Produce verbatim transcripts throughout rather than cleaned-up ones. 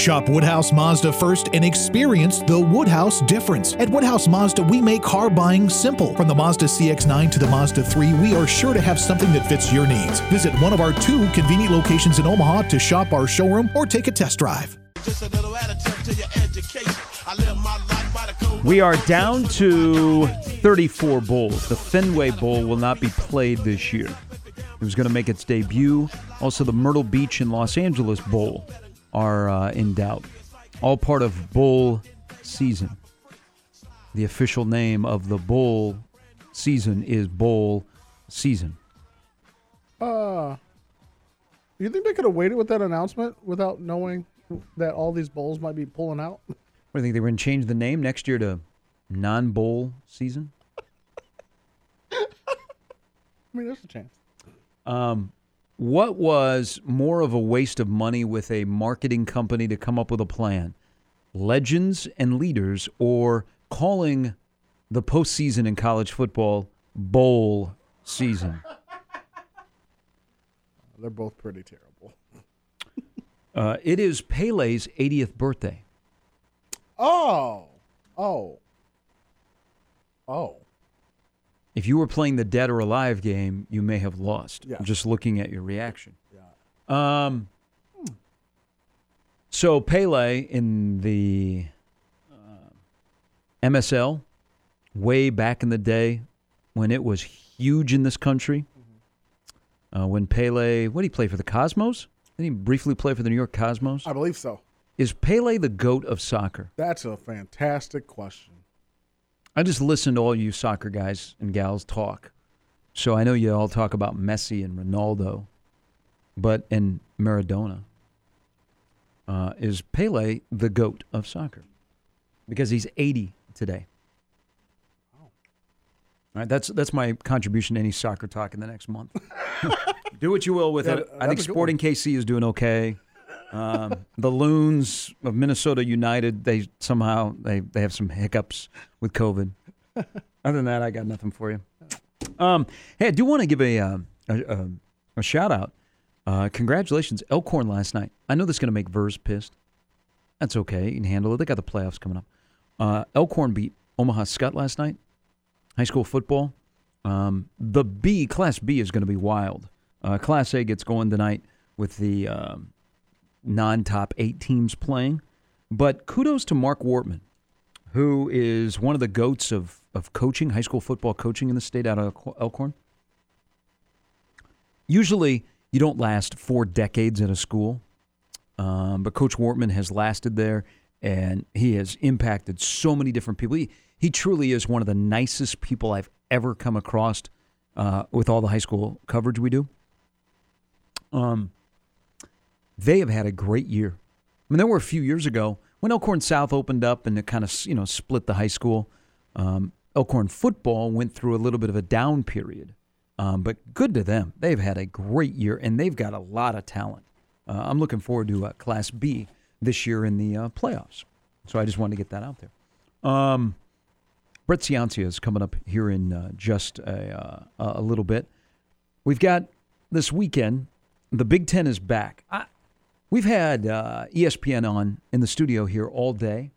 Shop Woodhouse Mazda first and experience the Woodhouse difference. At Woodhouse Mazda, we make car buying simple. From the Mazda C X nine to the Mazda three, we are sure to have something that fits your needs. Visit one of our two convenient locations in Omaha to shop our showroom or take a test drive. Just a little additive to your education. I live my life by the code. We are down to thirty-four bowls. The Fenway Bowl will not be played this year. It was going to make its debut. Also, the Myrtle Beach and Los Angeles Bowl are uh, in doubt. All part of bowl season. The official name of the bowl season is bowl season. Uh, you think they could have waited with that announcement without knowing that all these bowls might be pulling out? What do you think? They were going to change the name next year to non-bowl season? I mean, there's a chance. Um, what was more of a waste of money with a marketing company to come up with a plan? Legends and leaders, or calling the postseason in college football bowl season? They're both pretty terrible. uh, it is Pele's eightieth birthday. Oh. Oh. Oh. If you were playing the dead or alive game, you may have lost. Yeah. Just looking at your reaction. Yeah. Um. So Pele in the uh, M S L, way back in the day, when it was huge in this country. Mm-hmm. Uh, when Pele, what did he play for, the Cosmos? Did he briefly play for the New York Cosmos? I believe so. Is Pele the GOAT of soccer? That's a fantastic question. I just listened to all you soccer guys and gals talk. So I know you all talk about Messi and Ronaldo, but and Maradona. Uh, is Pele the GOAT of soccer? Because he's eighty today. Oh. All right, that's that's my contribution to any soccer talk in the next month. Do what you will with Yeah, it. I think Sporting one. K C is doing okay. Um, the Loons of Minnesota United, they somehow they, they have some hiccups with COVID. Other than that, I got nothing for you. Um, hey, I do want to give a uh, a, a, a shout out. Uh, congratulations, Elkhorn last night. I know this is going to make Vers pissed. That's okay. You can handle it. They got the playoffs coming up. Uh, Elkhorn beat Omaha Skutt last night. High school football. Um, the B, Class B, is going to be wild. Uh, Class A gets going tonight with the um, non-top eight teams playing. But kudos to Mark Wortman, who is one of the GOATs of, of coaching, high school football coaching in the state out of Elkhorn. Usually, you don't last four decades at a school, um, but Coach Wortman has lasted there, and he has impacted so many different people. He, he truly is one of the nicest people I've ever come across uh, with all the high school coverage we do. Um, they have had a great year. I mean, there were a few years ago when Elkhorn South opened up and it kind of, you know, split the high school. Um, Elkhorn football went through a little bit of a down period. Um, but good to them. They've had a great year, and they've got a lot of talent. Uh, I'm looking forward to uh, Class B this year in the uh, playoffs. So I just wanted to get that out there. Um, Brett Ciancia is coming up here in uh, just a, uh, a little bit. We've got this weekend, the Big Ten is back. I, we've had uh, E S P N on in the studio here all day.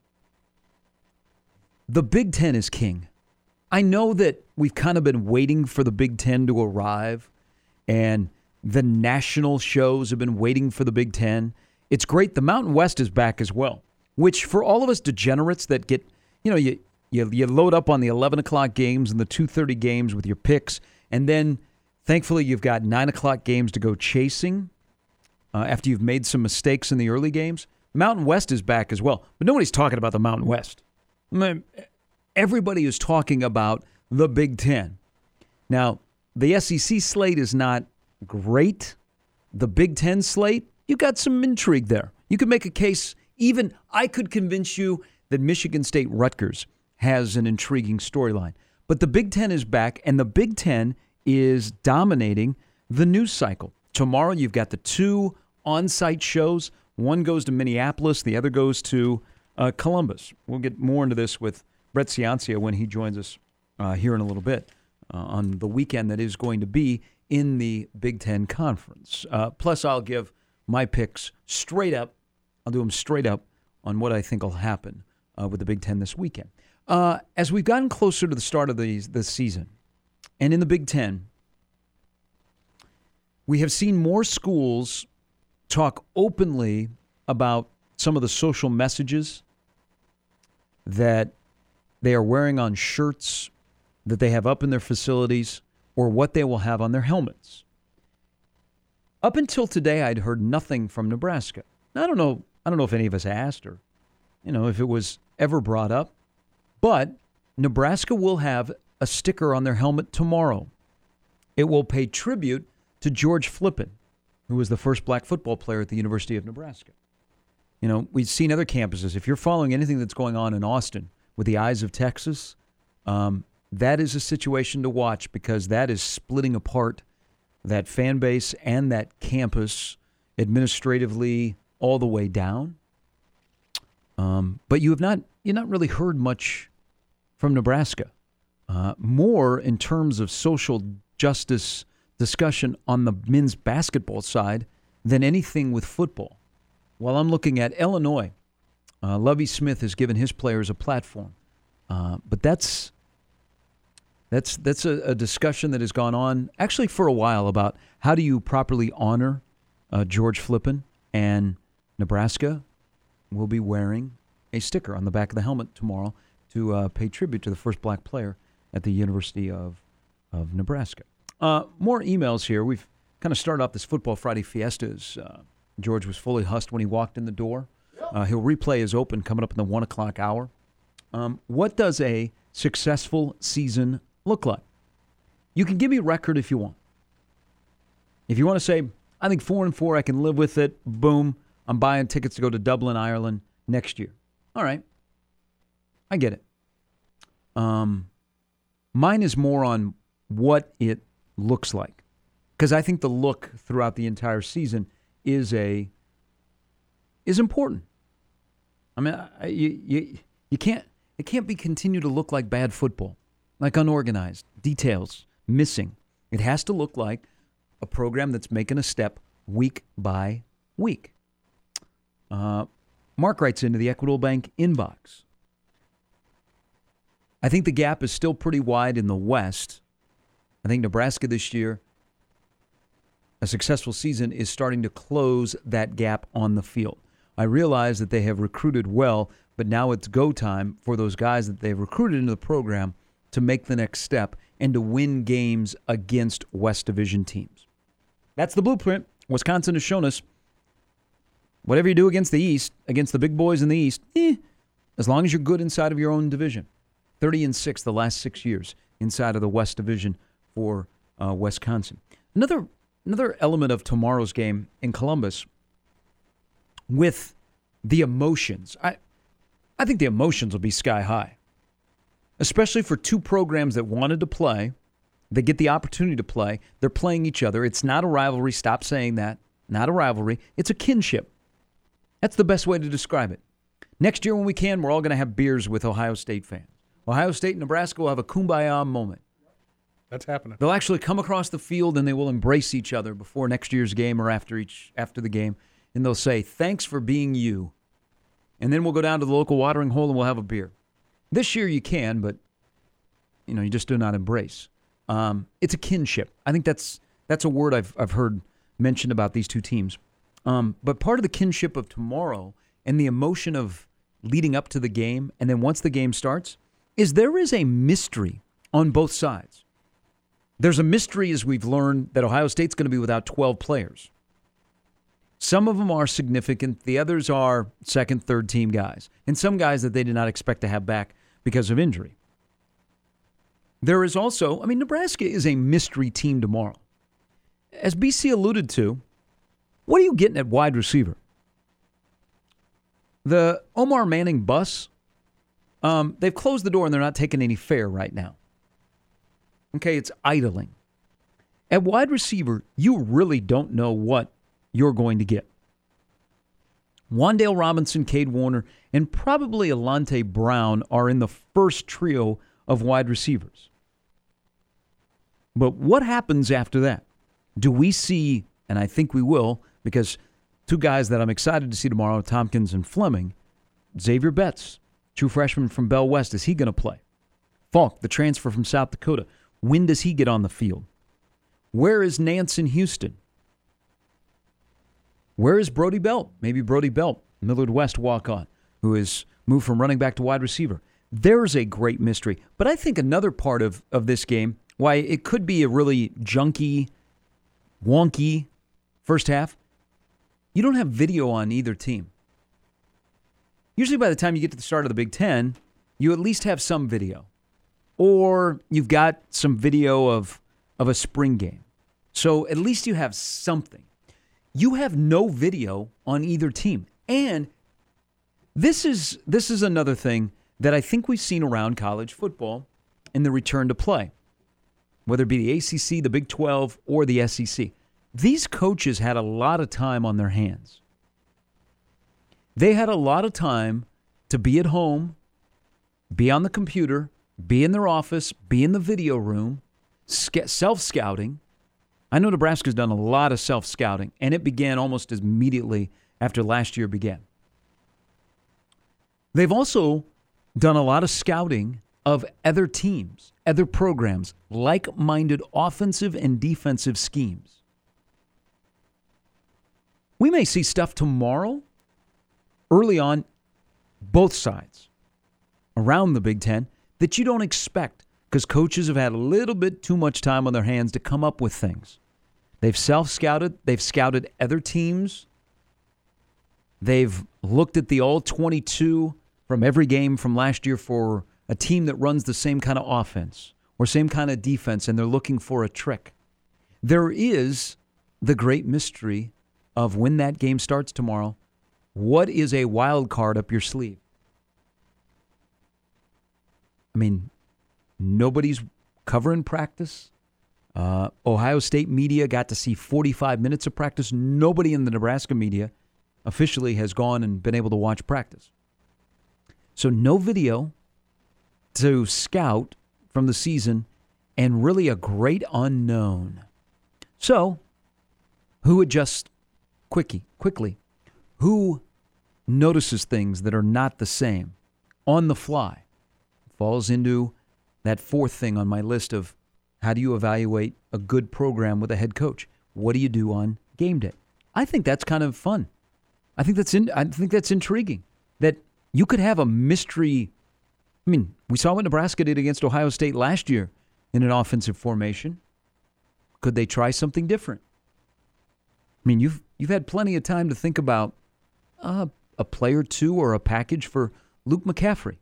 The Big Ten is king. I know that we've kind of been waiting for the Big Ten to arrive, and the national shows have been waiting for the Big Ten. It's great. The Mountain West is back as well, which for all of us degenerates that get, you know, you you, you load up on the eleven o'clock games and the two thirty games with your picks, and then thankfully you've got nine o'clock games to go chasing uh, after you've made some mistakes in the early games. Mountain West is back as well, but nobody's talking about the Mountain West. I mean, everybody is talking about the Big Ten. Now, the S E C slate is not great. The Big Ten slate, you got some intrigue there. You could make a case, even I could convince you that Michigan State Rutgers has an intriguing storyline. But the Big Ten is back, and the Big Ten is dominating the news cycle. Tomorrow, you've got the two on-site shows. One goes to Minneapolis, the other goes to uh, Columbus. We'll get more into this with Brett Ciancia when he joins us uh, here in a little bit uh, on the weekend that is going to be in the Big Ten Conference. Uh, plus, I'll give my picks straight up I'll do them straight up on what I think will happen uh, with the Big Ten this weekend. Uh, as we've gotten closer to the start of the, the season, and in the Big Ten, we have seen more schools talk openly about some of the social messages that they are wearing on shirts that they have up in their facilities or what they will have on their helmets. Up until today, I'd heard nothing from Nebraska. I don't know. I don't know if any of us asked or, you know, if it was ever brought up. But Nebraska will have a sticker on their helmet tomorrow. It will pay tribute to George Flippin, who was the first black football player at the University of Nebraska. You know, we've seen other campuses. If you're following anything that's going on in Austin with the Eyes of Texas, um, that is a situation to watch because that is splitting apart that fan base and that campus administratively all the way down. Um, but you have not you've not really heard much from Nebraska. Uh, more in terms of social justice discussion on the men's basketball side than anything with football. While I'm looking at Illinois, uh, Lovie Smith has given his players a platform. Uh, but that's that's that's a, a discussion that has gone on actually for a while about how do you properly honor uh, George Flippin, and Nebraska will be wearing a sticker on the back of the helmet tomorrow to uh, pay tribute to the first black player at the University of, of Nebraska. Uh, more emails here. We've kind of started off this Football Friday Fiestas. Uh, George was fully hussed when he walked in the door. Uh, he'll replay his open coming up in the one o'clock hour. Um, what does a successful season look like? You can give me a record if you want. If you want to say, I think four and four, I can live with it. Boom. I'm buying tickets to go to Dublin, Ireland next year. All right. I get it. Um, mine is more on what it looks like. Because I think the look throughout the entire season is a is important. I mean, I, you, you you can't it can't be continue to look like bad football, like unorganized, details missing. It has to look like a program that's making a step week by week. Uh, Mark writes into the Equitable Bank inbox. I think the gap is still pretty wide in the West. I think Nebraska this year, a successful season, is starting to close that gap on the field. I realize that they have recruited well, but now it's go time for those guys that they've recruited into the program to make the next step and to win games against West Division teams. That's the blueprint. Wisconsin has shown us whatever you do against the East, against the big boys in the East, eh, as long as you're good inside of your own division. thirty and six the last six years inside of the West Division for uh, Wisconsin. Another another element of tomorrow's game in Columbus with the emotions. I I think the emotions will be sky high, especially for two programs that wanted to play. They get the opportunity to play. They're playing each other. It's not a rivalry. Stop saying that. Not a rivalry. It's a kinship. That's the best way to describe it. Next year when we can, we're all going to have beers with Ohio State fans. Ohio State and Nebraska will have a kumbaya moment. That's happening. They'll actually come across the field and they will embrace each other before next year's game or after each after the game. And they'll say, thanks for being you. And then we'll go down to the local watering hole and we'll have a beer. This year you can, but you know, you just do not embrace. Um, it's a kinship. I think that's that's a word I've I've heard mentioned about these two teams. Um, but part of the kinship of tomorrow and the emotion of leading up to the game, and then once the game starts, is there is a mystery on both sides. There's a mystery, as we've learned, that Ohio State's going to be without twelve players. Some of them are significant. The others are second, third team guys, and some guys that they did not expect to have back because of injury. There is also, I mean, Nebraska is a mystery team tomorrow. As B C alluded to, what are you getting at wide receiver? The Omar Manning bus, um, they've closed the door and they're not taking any fare right now. Okay, it's idling. At wide receiver, you really don't know what you're going to get. Wan'Dale Robinson, Cade Warner, and probably Alante Brown are in the first trio of wide receivers. But what happens after that? Do we see, and I think we will, because Two guys that I'm excited to see tomorrow, Tompkins and Fleming. Xavier Betts, true freshman from Bell West, is he going to play? Falk, the transfer from South Dakota, when does he get on the field? Where is Nance in Houston? Where is Brody Belt? Maybe Brody Belt, Millard West walk-on, who has moved from running back to wide receiver. There's a great mystery. But I think another part of, of this game, why it could be a really junky, wonky first half, you don't have video on either team. Usually by the time you get to the start of the Big Ten, you at least have some video. Or you've got some video of, of a spring game. So at least you have something. You have no video on either team. And this is this is another thing that I think we've seen around college football in the return to play, whether it be the A C C, the Big twelve, or the S E C. These coaches had a lot of time on their hands. They had a lot of time to be at home, be on the computer, be in their office, be in the video room, self-scouting. I know Nebraska's done a lot of self-scouting, and it began almost immediately after last year began. They've also done a lot of scouting of other teams, other programs, like-minded offensive and defensive schemes. We may see stuff tomorrow, early on, both sides, around the Big Ten, that you don't expect because coaches have had a little bit too much time on their hands to come up with things. They've self-scouted. They've scouted other teams. They've looked at the all twenty-two from every game from last year for a team that runs the same kind of offense or same kind of defense, and they're looking for a trick. There is the great mystery of when that game starts tomorrow. What is a wild card up your sleeve? I mean, nobody's covering practice. Uh, Ohio State media got to see forty-five minutes of practice. Nobody in the Nebraska media officially has gone and been able to watch practice. So no video to scout from the season and really a great unknown. So who adjusts quickly? Quickly, who notices things that are not the same on the fly? Falls into that fourth thing on my list of how do you evaluate a good program with a head coach? What do you do on game day? I think that's kind of fun. I think that's in, I think that's intriguing. That you could have a mystery. I mean, we saw what Nebraska did against Ohio State last year in an offensive formation. Could they try something different? I mean, you've you've had plenty of time to think about uh, a play or two or a package for Luke McCaffrey.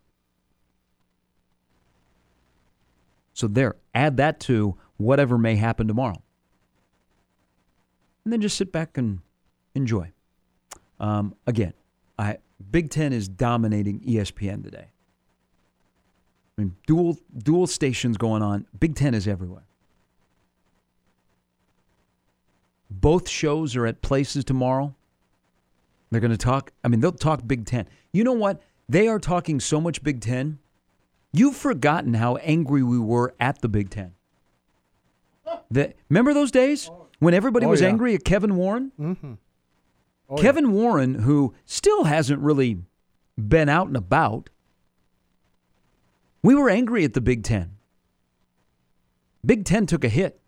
So there, add that to whatever may happen tomorrow. And then just sit back and enjoy. Um, again, I Big Ten is dominating E S P N today. I mean, dual dual stations going on. Big Ten is everywhere. Both shows are at places tomorrow. They're going to talk. I mean, they'll talk Big Ten. You know what? They are talking so much Big Ten. You've forgotten how angry we were at the Big Ten. The, remember those days when everybody oh, was yeah. angry at Kevin Warren? Mm-hmm. Oh, Kevin yeah. Warren, who still hasn't really been out and about. We were angry at the Big Ten. Big Ten took a hit.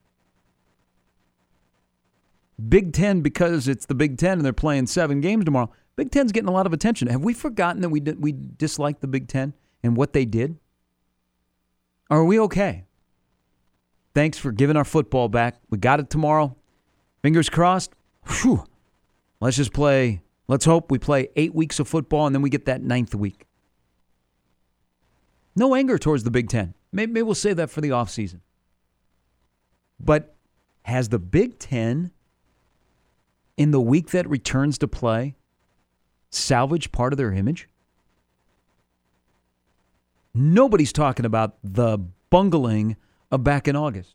Big Ten, because it's the Big Ten and they're playing seven games tomorrow, Big Ten's getting a lot of attention. Have we forgotten that we did, we disliked the Big Ten and what they did? Are we okay? Thanks for giving our football back. We got it tomorrow. Fingers crossed. Whew. Let's just play. Let's hope we play eight weeks of football and then we get that ninth week. No anger towards the Big Ten. Maybe, maybe we'll save that for the offseason. But has the Big Ten, in the week that returns to play, salvaged part of their image? Nobody's talking about the bungling of back in August.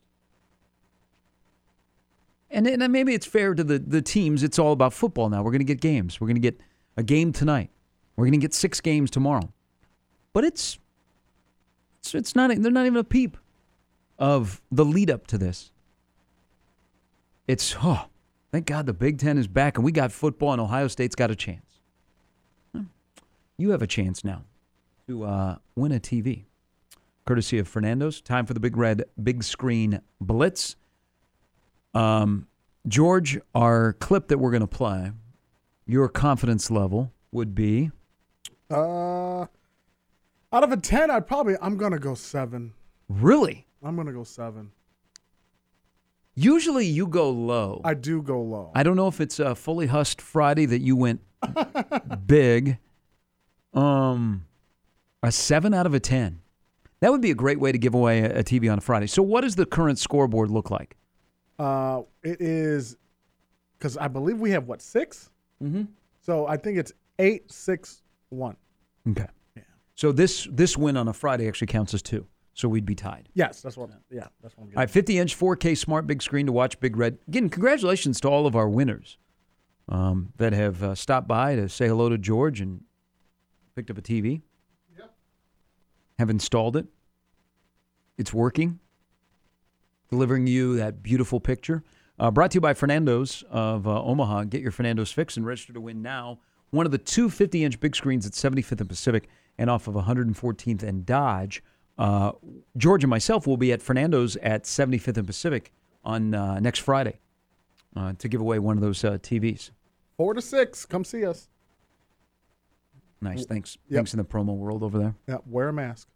And, and maybe it's fair to the, the teams. It's all about football now. We're going to get games. We're going to get a game tonight. We're going to get six games tomorrow. But it's, it's it's not. They're not even a peep of the lead up to this. It's oh, Thank God the Big Ten is back, and we got football, and Ohio State's got a chance. You have a chance now to uh, win a T V. Courtesy of Fernando's. Time for the Big Red Big Screen Blitz. Um, George, our clip that we're going to play, your confidence level would be? Uh, out of a ten, I'd probably, I'm going to go seven. Really? I'm going to go seven. Usually you go low. I do go low. I don't know if it's a fully husked Friday that you went big. Um, a seven out of a ten. That would be a great way to give away a, a T V on a Friday. So what does the current scoreboard look like? Uh, it is, because I believe we have, what, six? Mm-hmm. So I think it's eight, six, one. Okay. Yeah. So this this win on a Friday actually counts as two. So we'd be tied. Yes, that's what. Yeah, that's what I'm getting. All right, fifty-inch four K smart big screen to watch Big Red. Again, congratulations to all of our winners um, that have uh, stopped by to say hello to George and picked up a T V. Yep. Have installed it. It's working. Delivering you that beautiful picture. Uh, brought to you by Fernando's of uh, Omaha. Get your Fernando's fix and register to win now. One of the two fifty-inch big screens at seventy-fifth and Pacific and off of one hundred fourteenth and Dodge. Uh, George and myself will be at Fernando's at seventy-fifth and Pacific on uh, next Friday uh, to give away one of those uh, T Vs. Four to six. Come see us. Nice. Thanks. Yep. Thanks in the promo world over there. Yeah, wear a mask.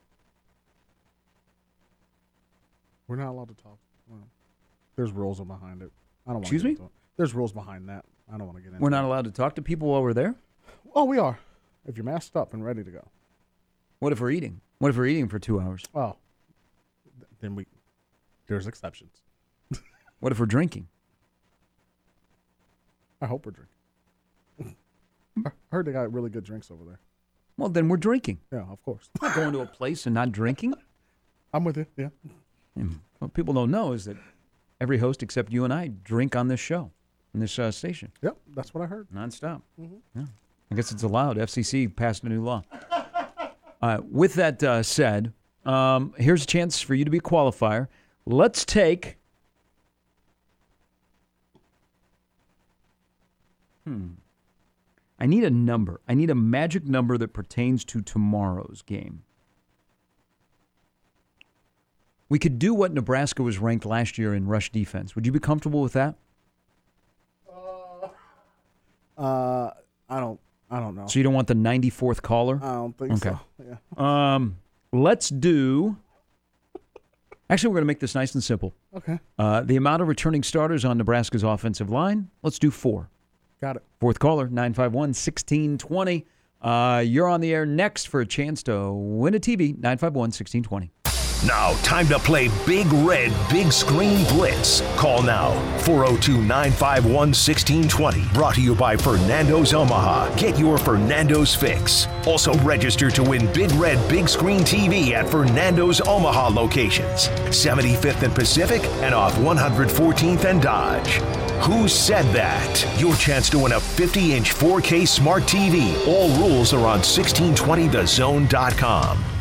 We're not allowed to talk. Well, there's rules behind it. I don't want. Excuse to me? Into it. There's rules behind that. I don't want to get into. We're not it. allowed to talk to people while we're there? Oh, we are. If you're masked up and ready to go. What if we're eating? What if we're eating for two hours? Oh, then we. There's exceptions. What if we're drinking? I hope we're drinking. I heard they got really good drinks over there. Well, then we're drinking. Yeah, of course. Not going to a place and not drinking. I'm with you. Yeah. And what people don't know is that every host except you and I drink on this show, on this uh, station. Yep, that's what I heard. Nonstop. Mm-hmm. Yeah. I guess it's allowed. F C C passed a new law. Uh, with that uh, said, um, here's a chance for you to be a qualifier. Let's take. Hmm. I need a number. I need a magic number that pertains to tomorrow's game. We could do what Nebraska was ranked last year in rush defense. Would you be comfortable with that? Uh, I don't. I don't know. So you don't want the ninety-fourth caller? I don't think Okay. so. Yeah. Um, let's do. Actually, we're going to make this nice and simple. Okay. Uh, the amount of returning starters on Nebraska's offensive line. Let's do four. Got it. Fourth caller, nine five one, one six two zero. Uh, you're on the air next for a chance to win a T V. nine five one, one six two zero. Now, time to play Big Red Big Screen Blitz. Call now, four oh two, nine five one, one six two zero. Brought to you by Fernando's Omaha. Get your Fernando's fix. Also register to win Big Red Big Screen T V at Fernando's Omaha locations. seventy-fifth and Pacific and off one hundred fourteenth and Dodge. Who said that? Your chance to win a fifty-inch four K smart T V. All rules are on sixteen twenty the zone dot com.